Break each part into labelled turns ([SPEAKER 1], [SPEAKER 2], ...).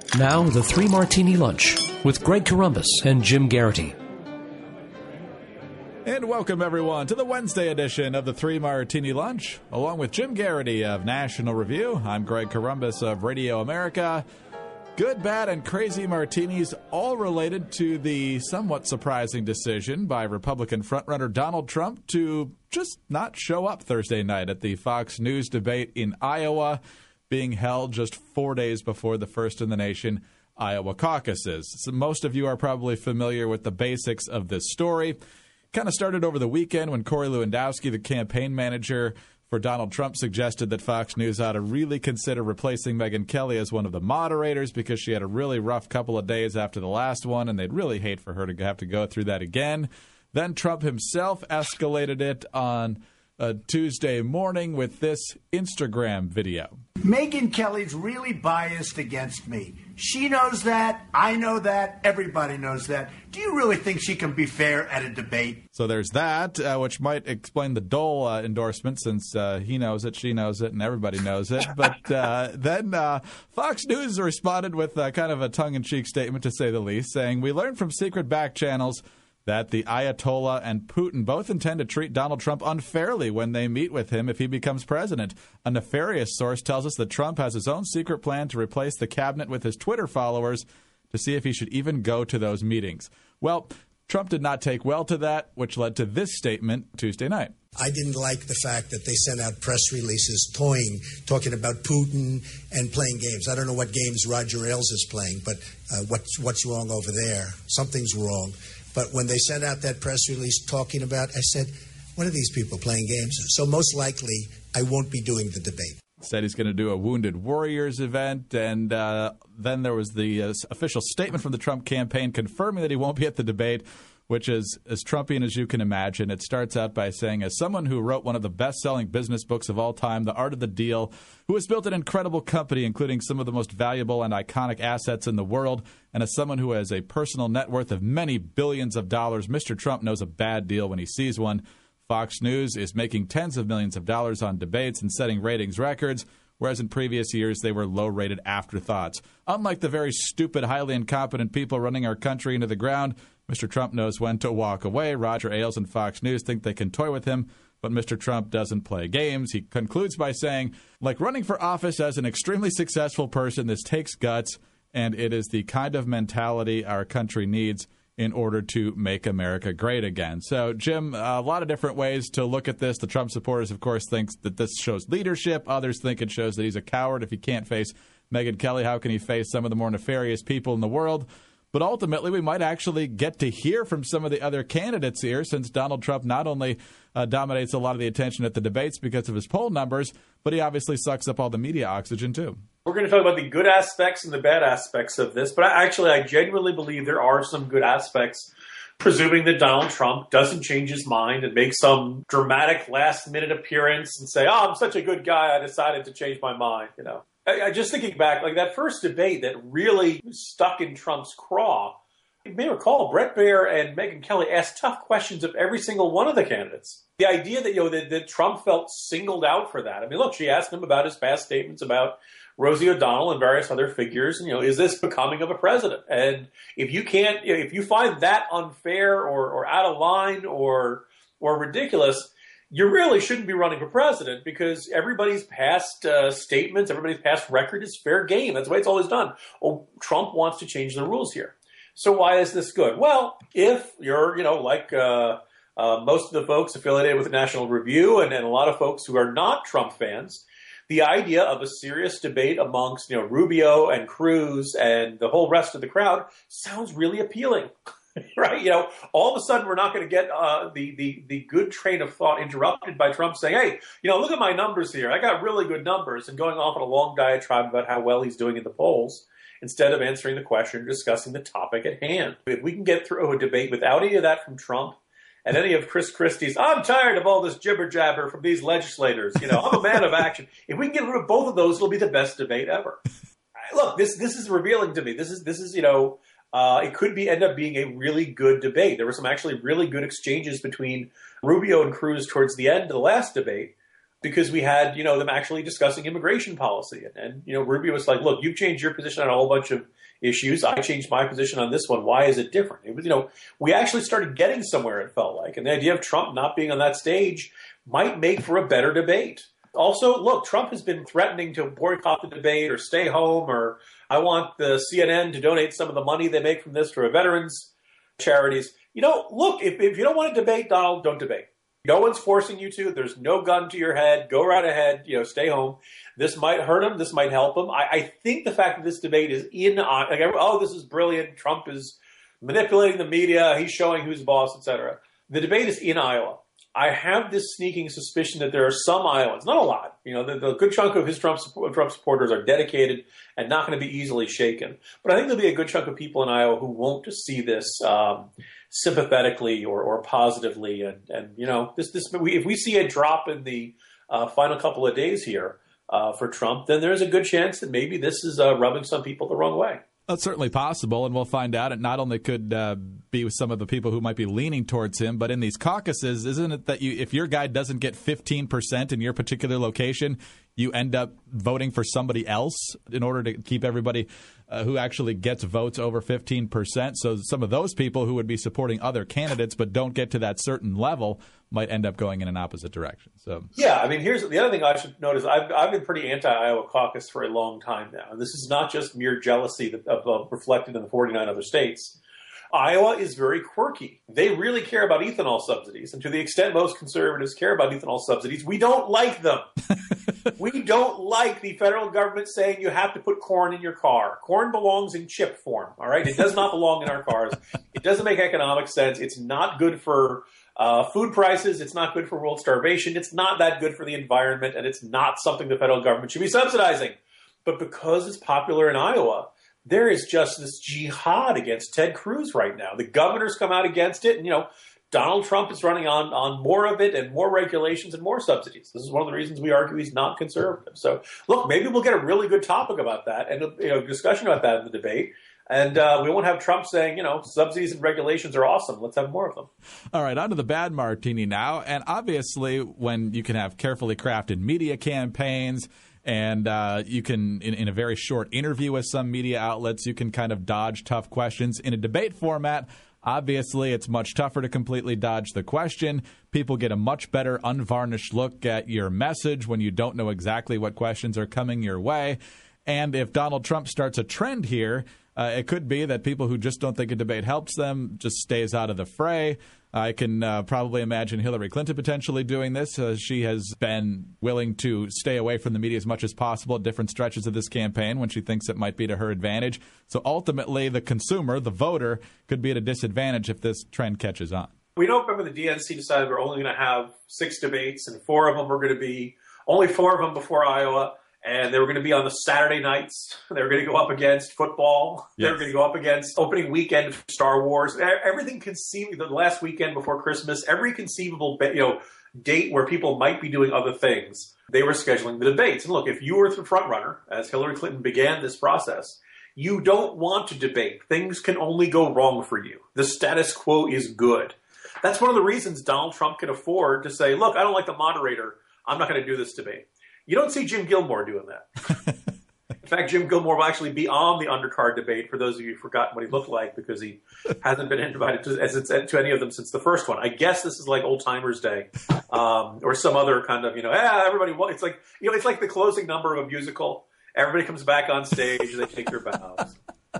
[SPEAKER 1] Now, the Three Martini Lunch with Greg Corombos and Jim Garrity.
[SPEAKER 2] And welcome, everyone, to the Wednesday edition of the Three Martini Lunch. Along with Jim Garrity of National Review, I'm Greg Corombos of Radio America. Good, bad, and crazy martinis, all related to the somewhat surprising decision by Republican frontrunner Donald Trump to just not show up Thursday night at the Fox News debate in Iowa, being held just 4 days before the first in the nation Iowa caucuses. So most of you are probably familiar with the basics of this story. Kind of started over the weekend when Corey Lewandowski, the campaign manager for Donald Trump, suggested that Fox News ought to really consider replacing Megyn Kelly as one of the moderators because she had a really rough couple of days after the last one, and they'd really hate for her to have to go through that again. Then Trump himself escalated it on Tuesday morning with this Instagram video.
[SPEAKER 3] Megyn Kelly's really biased against me. She knows that. I know that. Everybody knows that. Do you really think she can be fair at a debate?
[SPEAKER 2] So there's that, which might explain the Dole endorsement since he knows it, she knows it, and everybody knows it. But then Fox News responded with kind of a tongue-in-cheek statement, to say the least, saying, "We learned from secret back channels that the Ayatollah and Putin both intend to treat Donald Trump unfairly when they meet with him if he becomes president. A nefarious source tells us that Trump has his own secret plan to replace the cabinet with his Twitter followers to see if he should even go to those meetings." Well, Trump did not take well to that, which led to this statement Tuesday night.
[SPEAKER 4] I didn't like the fact that they sent out press releases talking about Putin and playing games. I don't know what games Roger Ailes is playing, but what's wrong over there? Something's wrong. But when they sent out that press release talking about, I said, what are these people playing games? So most likely, I won't be doing the debate.
[SPEAKER 2] Said he's going to do a Wounded Warriors event, and then there was the official statement from the Trump campaign confirming that he won't be at the debate, which is as Trumpian as you can imagine. It starts out by saying, as someone who wrote one of the best-selling business books of all time, The Art of the Deal, who has built an incredible company, including some of the most valuable and iconic assets in the world, and as someone who has a personal net worth of many billions of dollars, Mr. Trump knows a bad deal when he sees one. Fox News is making tens of millions of dollars on debates and setting ratings records, whereas in previous years they were low-rated afterthoughts. Unlike the very stupid, highly incompetent people running our country into the ground, Mr. Trump knows when to walk away. Roger Ailes and Fox News think they can toy with him, but Mr. Trump doesn't play games. He concludes by saying, like running for office as an extremely successful person, this takes guts, and it is the kind of mentality our country needs in order to make America great again. So, Jim, a lot of different ways to look at this. The Trump supporters, of course, think that this shows leadership. Others think it shows that he's a coward. If he can't face Megyn Kelly, how can he face some of the more nefarious people in the world? But ultimately, we might actually get to hear from some of the other candidates here, since Donald Trump not only dominates a lot of the attention at the debates because of his poll numbers, but he obviously sucks up all the media oxygen, too.
[SPEAKER 5] We're going to talk about the good aspects and the bad aspects of this, but I genuinely believe there are some good aspects, presuming that Donald Trump doesn't change his mind and make some dramatic last-minute appearance and say, "Oh, I'm such a good guy, I decided to change my mind," you know. I just thinking back, like that first debate that really stuck in Trump's craw, you may recall Bret Baier and Megyn Kelly asked tough questions of every single one of the candidates. The idea that, that Trump felt singled out for that. I mean, look, she asked him about his past statements about Rosie O'Donnell and various other figures. And, is this becoming of a president? And if you find that unfair or out of line or ridiculous, you really shouldn't be running for president, because everybody's past statements, everybody's past record is fair game. That's the way it's always done. Oh, Trump wants to change the rules here. So why is this good? Well, if you're, like most of the folks affiliated with the National Review and a lot of folks who are not Trump fans, the idea of a serious debate amongst, Rubio and Cruz and the whole rest of the crowd sounds really appealing. Right? All of a sudden we're not going to get the good train of thought interrupted by Trump saying, hey, look at my numbers here. I got really good numbers, and going off on a long diatribe about how well he's doing in the polls instead of answering the question, discussing the topic at hand. If we can get through a debate without any of that from Trump and any of Chris Christie's, I'm tired of all this jibber jabber from these legislators. I'm a man of action. If we can get rid of both of those, it'll be the best debate ever. Look, this is revealing to me. This is it could end up being a really good debate. There were some actually really good exchanges between Rubio and Cruz towards the end of the last debate, because we had, them actually discussing immigration policy. And Rubio was like, look, you've changed your position on a whole bunch of issues. I changed my position on this one. Why is it different? It was, we actually started getting somewhere, it felt like. And the idea of Trump not being on that stage might make for a better debate. Also, look, Trump has been threatening to boycott the debate or stay home, or I want the CNN to donate some of the money they make from this to veterans charities. Look, if you don't want to debate, Donald, don't debate. No one's forcing you to. There's no gun to your head. Go right ahead. Stay home. This might hurt him. This might help him. I think the fact that this debate is this is brilliant. Trump is manipulating the media. He's showing who's boss, etc. The debate is in Iowa. I have this sneaking suspicion that there are some Iowans, not a lot, the good chunk of his Trump supporters are dedicated and not going to be easily shaken. But I think there'll be a good chunk of people in Iowa who won't see this sympathetically or positively. And if we see a drop in the final couple of days here for Trump, then there's a good chance that maybe this is rubbing some people the wrong way.
[SPEAKER 2] That's certainly possible, and we'll find out. It not only could be with some of the people who might be leaning towards him, but in these caucuses, isn't it that if your guy doesn't get 15% in your particular location, you end up voting for somebody else in order to keep everybody who actually gets votes over 15%. So some of those people who would be supporting other candidates but don't get to that certain level might end up going in an opposite direction. So
[SPEAKER 5] yeah, here's the other thing I should note is I've been pretty anti-Iowa caucus for a long time now. And this is not just mere jealousy reflected in the 49 other states. Iowa is very quirky. They really care about ethanol subsidies. And to the extent most conservatives care about ethanol subsidies, we don't like them. We don't like the federal government saying you have to put corn in your car. Corn belongs in chip form, all right? It does not belong in our cars. It doesn't make economic sense. It's not good for food prices. It's not good for world starvation. It's not that good for the environment, and it's not something the federal government should be subsidizing. But because it's popular in Iowa, there is just this jihad against Ted Cruz right now. The governors come out against it, and, Donald Trump is running on more of it and more regulations and more subsidies. This is one of the reasons we argue he's not conservative. So, look, maybe we'll get a really good topic about that and a discussion about that in the debate. And we won't have Trump saying, subsidies and regulations are awesome. Let's have more of them. All
[SPEAKER 2] right, on to the bad martini now. And obviously, when you can have carefully crafted media campaigns and you can, in a very short interview with some media outlets, you can kind of dodge tough questions. In a debate format, obviously, it's much tougher to completely dodge the question. People get a much better unvarnished look at your message when you don't know exactly what questions are coming your way. And if Donald Trump starts a trend here, it could be that people who just don't think a debate helps them just stays out of the fray. I can probably imagine Hillary Clinton potentially doing this. She has been willing to stay away from the media as much as possible at different stretches of this campaign when she thinks it might be to her advantage. So ultimately, the consumer, the voter, could be at a disadvantage if this trend catches on.
[SPEAKER 5] We don't remember the DNC decided we're only going to have 6 debates, and 4 of them were going to be only 4 of them before Iowa. And they were going to be on the Saturday nights. They were going to go up against football. Yes. They were going to go up against opening weekend of Star Wars. Everything conceivable, the last weekend before Christmas, every conceivable date where people might be doing other things, they were scheduling the debates. And look, if you were the front runner, as Hillary Clinton began this process, you don't want to debate. Things can only go wrong for you. The status quo is good. That's one of the reasons Donald Trump can afford to say, look, I don't like the moderator. I'm not going to do this debate. You don't see Jim Gilmore doing that. In fact, Jim Gilmore will actually be on the undercard debate, for those of you who've forgotten what he looked like, because he hasn't been invited to any of them since the first one. I guess this is like Old Timers Day, or some other kind of, everybody, it's like, it's like the closing number of a musical. Everybody comes back on stage, they take their bows.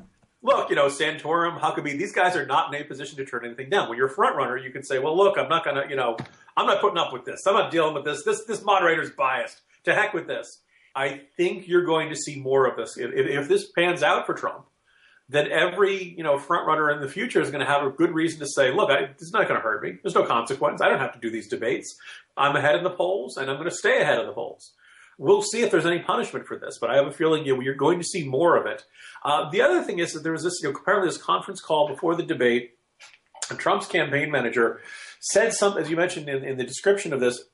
[SPEAKER 5] Look, Santorum, Huckabee, these guys are not in a position to turn anything down. When you're a front runner, you can say, well, look, I'm not going to, I'm not putting up with this. I'm not dealing with this. This moderator's biased. To heck with this. I think you're going to see more of this. If this pans out for Trump, then every front runner in the future is going to have a good reason to say, look, this is not going to hurt me. There's no consequence. I don't have to do these debates. I'm ahead in the polls, and I'm going to stay ahead of the polls. We'll see if there's any punishment for this, but I have a feeling you're going to see more of it. The other thing is that there was this apparently this conference call before the debate. Trump's campaign manager said something, as you mentioned in the description of this,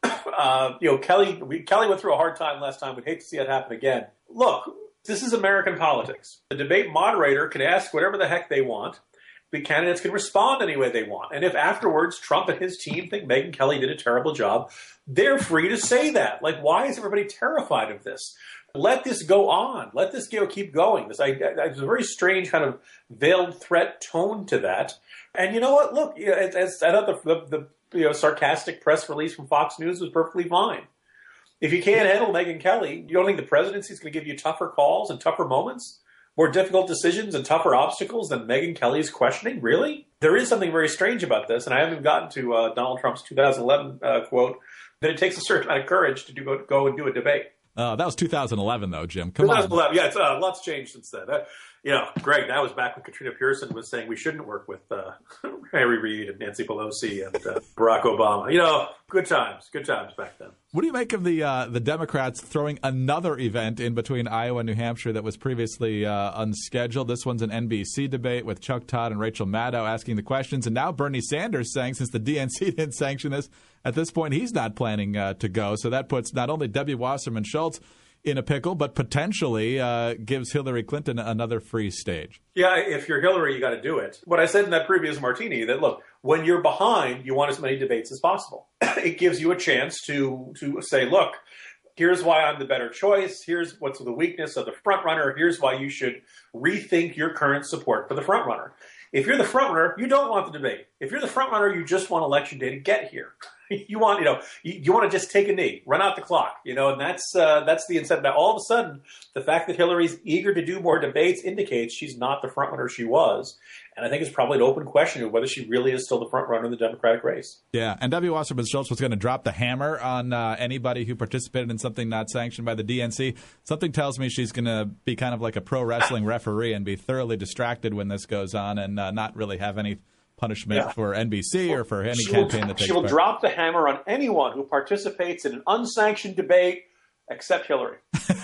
[SPEAKER 5] Kelly went through a hard time last time. We'd hate to see it happen again. Look, this is American politics. The debate moderator can ask whatever the heck they want. The candidates can respond any way they want. And if afterwards Trump and his team think Megyn Kelly did a terrible job, they're free to say that. Like, why is everybody terrified of this? let this go on. Let this keep going. There's a very strange kind of veiled threat tone to that. And you know what? Look, I thought the sarcastic press release from Fox News was perfectly fine. If you can't handle Megyn Kelly, you don't think the presidency is going to give you tougher calls and tougher moments, more difficult decisions and tougher obstacles than Megyn Kelly's questioning? Really? There is something very strange about this, and I haven't gotten to Donald Trump's 2011 quote that it takes a certain amount of courage to go and do a debate.
[SPEAKER 2] That was 2011, though, Jim. Come on.
[SPEAKER 5] 2011, yeah, it's, lots changed since then. Greg, that was back when Katrina Pearson was saying we shouldn't work with Harry Reid and Nancy Pelosi and Barack Obama. Good times back then.
[SPEAKER 2] What do you make of the Democrats throwing another event in between Iowa and New Hampshire that was previously unscheduled? This one's an NBC debate with Chuck Todd and Rachel Maddow asking the questions, and now Bernie Sanders saying since the DNC didn't sanction this, at this point he's not planning to go. So that puts not only Debbie Wasserman Schultz in a pickle, but potentially gives Hillary Clinton another free stage. Yeah,
[SPEAKER 5] if you're Hillary, you got to do it. What I said in that previous martini, that look, when you're behind, you want as many debates as possible. It gives you a chance to say, look, here's why I'm the better choice. Here's what's the weakness of the front runner. Here's why you should rethink your current support for the front runner. If you're the front runner, you don't want the debate. If you're the front runner, you just want election day to get here. You want, you want to just take a knee, run out the clock, and that's the incentive. Now, all of a sudden, the fact that Hillary's eager to do more debates indicates she's not the front runner she was. And I think it's probably an open question of whether she really is still the front runner in the Democratic race.
[SPEAKER 2] Yeah, and Debbie Wasserman Schultz was going to drop the hammer on anybody who participated in something not sanctioned by the DNC. Something tells me she's going to be kind of like a pro wrestling referee and be thoroughly distracted when this goes on and not really have any punishment for NBC or for any campaign that takes place.
[SPEAKER 5] She will drop the hammer on anyone who participates in an unsanctioned debate except Hillary.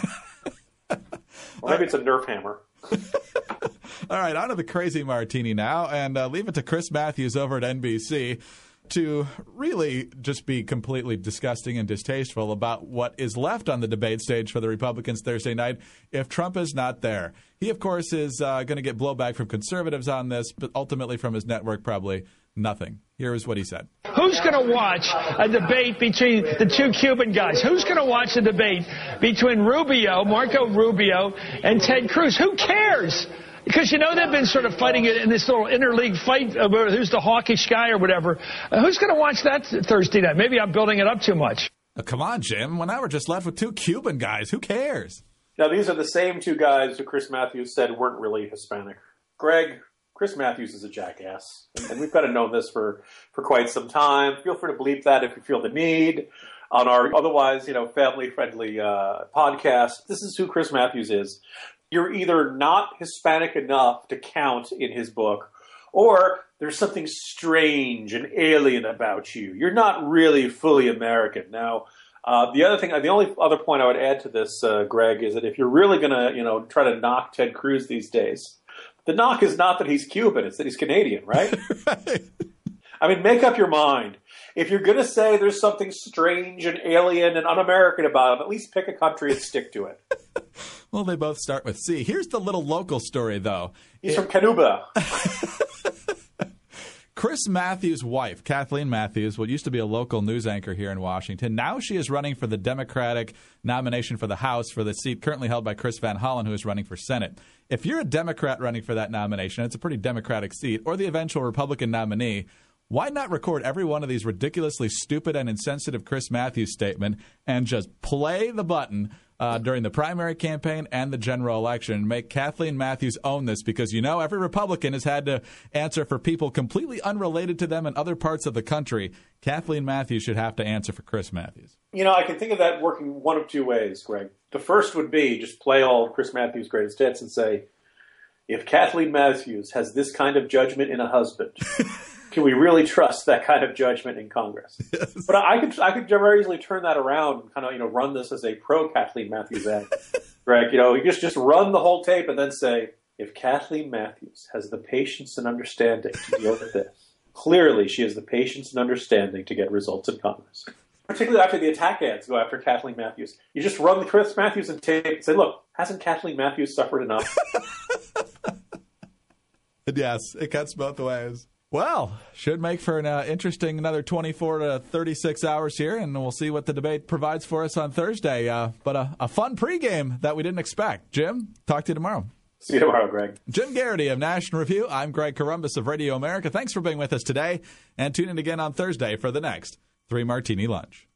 [SPEAKER 5] Or maybe it's a Nerf hammer.
[SPEAKER 2] All right, on to the crazy martini now, and leave it to Chris Matthews over at NBC to really just be completely disgusting and distasteful about what is left on the debate stage for the Republicans Thursday night if Trump is not there. He, of course, is going to get blowback from conservatives on this, but ultimately from his network, probably nothing. Here is what he said.
[SPEAKER 6] Who's going to watch a debate between the two Cuban guys? Who's going to watch a debate between Marco Rubio, and Ted Cruz? Who cares? Because, they've been sort of fighting it in this little interleague fight over who's the hawkish guy or whatever. Who's going to watch that Thursday night? Maybe I'm building it up too much.
[SPEAKER 2] Come on, Jim. Well, now we're just left with two Cuban guys. Who cares?
[SPEAKER 5] Now, these are the same two guys who Chris Matthews said weren't really Hispanic. Greg, Chris Matthews is a jackass. And we've got to know this for quite some time. Feel free to bleep that if you feel the need. On our otherwise, family-friendly podcast, this is who Chris Matthews is. You're either not Hispanic enough to count in his book, or there's something strange and alien about you. You're not really fully American. Now, the only other point I would add to this, Greg, is that if you're really going to, try to knock Ted Cruz these days, the knock is not that he's Cuban, it's that he's Canadian, right?
[SPEAKER 2] Right.
[SPEAKER 5] I mean, make up your mind. If you're going to say there's something strange and alien and un-American about him, at least pick a country and stick to it.
[SPEAKER 2] Well, they both start with C. Here's the little local story, though.
[SPEAKER 5] He's from Canuba.
[SPEAKER 2] Chris Matthews' wife, Kathleen Matthews, what used to be a local news anchor here in Washington, now she is running for the Democratic nomination for the House for the seat currently held by Chris Van Hollen, who is running for Senate. If you're a Democrat running for that nomination, it's a pretty Democratic seat, or the eventual Republican nominee, why not record every one of these ridiculously stupid and insensitive Chris Matthews statement and just play the button during the primary campaign and the general election and make Kathleen Matthews own this? Because, every Republican has had to answer for people completely unrelated to them in other parts of the country. Kathleen Matthews should have to answer for Chris Matthews.
[SPEAKER 5] I can think of that working one of two ways, Greg. The first would be just play all of Chris Matthews' greatest hits and say, if Kathleen Matthews has this kind of judgment in a husband, can we really trust that kind of judgment in Congress? Yes. But I could very easily turn that around and kind of, run this as a pro Kathleen Matthews ad. Greg, you just run the whole tape and then say, if Kathleen Matthews has the patience and understanding to deal with this, clearly she has the patience and understanding to get results in Congress. Particularly after the attack ads go after Kathleen Matthews. You just run the Chris Matthews and tape and say, look, hasn't Kathleen Matthews suffered enough?
[SPEAKER 2] Yes, it cuts both ways. Well, should make for an interesting another 24 to 36 hours here, and we'll see what the debate provides for us on Thursday. But a fun pregame that we didn't expect. Jim, talk to you tomorrow.
[SPEAKER 5] See you tomorrow, Greg.
[SPEAKER 2] Jim Garrity of National Review. I'm Greg Corombos of Radio America. Thanks for being with us today, and tune in again on Thursday for the next 3 Martini Lunch.